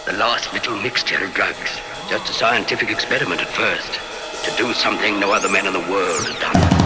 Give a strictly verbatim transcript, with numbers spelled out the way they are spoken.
The last little mixture of drugs. Just a scientific experiment at first. To do something no other man in the world has done.